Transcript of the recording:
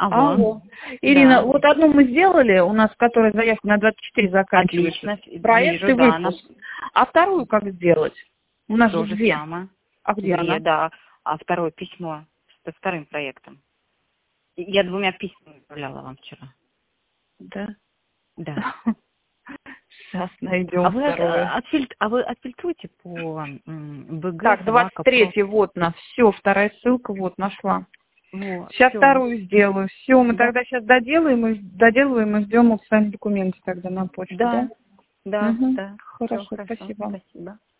Алло. Ирина, да. Вот одну мы сделали, у нас, которая заявка на 24 заканчивается. Отлично. Проект и выпуск. Да, а вторую как сделать? У нас же две. Самое. А где она? Да. А второе письмо со вторым проектом. Я 2 письмами отправляла вам вчера. Да? Да. Сейчас найдем второе. Вы отфильтруйте по БГ. Так, 23-й, вот на. Все, вторая ссылка, вот, нашла. Вот, сейчас вторую сделаю. Все, мы тогда сейчас доделаем и ждем вот с вами документы тогда на почту, да? Да. Да. Хорошо, спасибо. Спасибо.